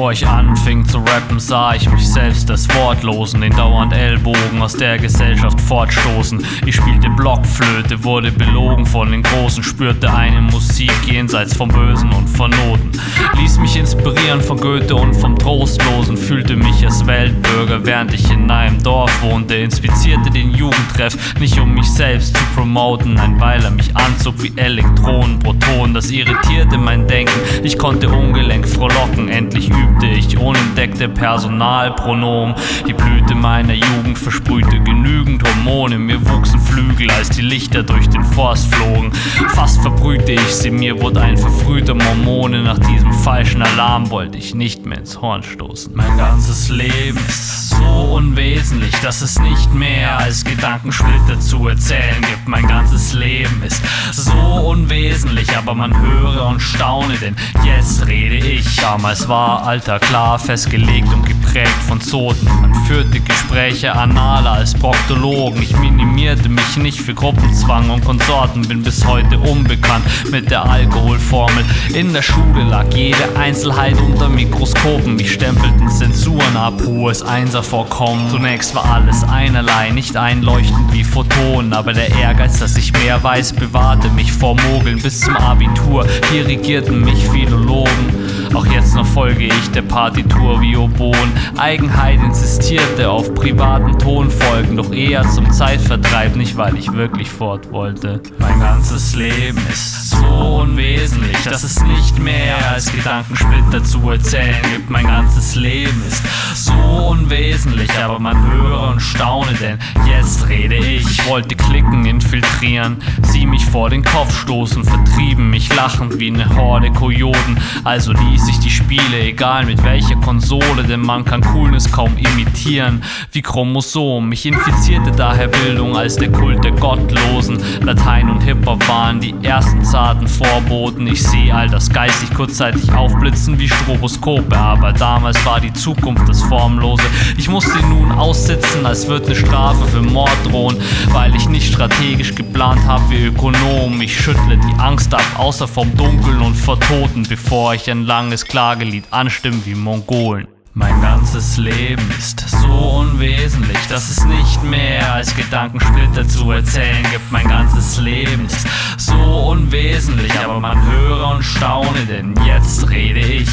Bevor ich anfing zu rappen, sah ich mich selbst als Wortlosen, den dauernd Ellbogen aus der Gesellschaft fortstoßen. Ich spielte Blockflöte, wurde belogen von den Großen, spürte eine Musik jenseits vom Bösen und von Noten. Ließ mich inspirieren von Goethe und vom Trostlosen, fühlte mich als Weltbürger, während ich in einem Dorf wohnte. Inspizierte den Jugendtreff, nicht um mich selbst zu promoten, nein, weil er mich anzog wie Elektronen, Protonen. Das irritierte mein Denken, ich konnte ungelenk frohlocken. Endlich übte ich unentdeckte Personalpronomen. Die Blüte meiner Jugend versprühte genügend Hormone. Mir wuchsen Flügel, als die Lichter durch den Forst flogen. Fast verbrühte ich sie, mir wurde ein verfrühter Mormone. Nach diesem falschen Alarm wollte ich nicht mehr ins Horn stoßen. Mein ganzes Leben ist so unwesentlich, dass es nicht mehr als Gedankensplitter zu erzählen gibt. Mein ganzes Leben ist so unwesentlich, aber man höre und staune, denn jetzt rede ich. Damals war Alter klar festgelegt und geprägt von Zoten. Man führte Gespräche analer als Proktologen. Ich minimierte mich nicht für Gruppenzwang und Konsorten. Bin bis heute unbekannt mit der Alkoholformel. In der Schule lag jede Einzelheit unter Mikroskopen. Mich stempelten Zensuren ab, hohes Einservorkommen. Zunächst war alles einerlei, nicht einleuchtend wie Photonen. Aber der Ehrgeiz, dass ich mehr weiß, bewahrte mich vor Mogeln. Bis zum Abitur dirigierten mich Philologen. Auch jetzt noch folge ich der Partitur wie Oboen. Eigenheit insistierte auf privaten Tonfolgen, doch eher zum Zeitvertreib, nicht weil ich wirklich fort wollte. Mein ganzes Leben ist so unwesentlich, dass es nicht mehr als Gedankensplitter zu erzählen gibt. Mein ganzes Leben ist so unwesentlich, aber man höre und staune, denn jetzt rede ich. Ich wollte klicken, infiltrieren, sie mich vor den Kopf stoßen, vertrieben mich lachend wie eine Horde Kojoten. Also ließ ich die Spiele, egal mit welcher Konsole, denn man kann Coolness kaum imitieren wie Chromosom. Mich infizierte daher Bildung als der Kult der Gottlosen. Latein und Hip-Hop waren die ersten zarten Vorboten. Ich sehe all das geistig kurzzeitig aufblitzen wie Stroboskope, aber damals war die Zukunft das Formlose. Ich musste nun aussitzen, als würde eine Strafe für Mord drohen, weil ich nicht strategisch geplant habe wie Ökonom. Ich schüttle die Angst ab, außer vom Dunkeln und vor Toten, bevor ich ein langes Klagelied anstimme wie Mongolen. Mein ganzes Leben ist so unwesentlich, dass es nicht mehr als Gedankensplitter zu erzählen gibt. Mein ganzes Leben ist so unwesentlich, aber man höre und staune, denn jetzt rede ich.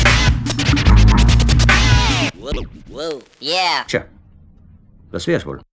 Yeah. Tja, das wär's wohl.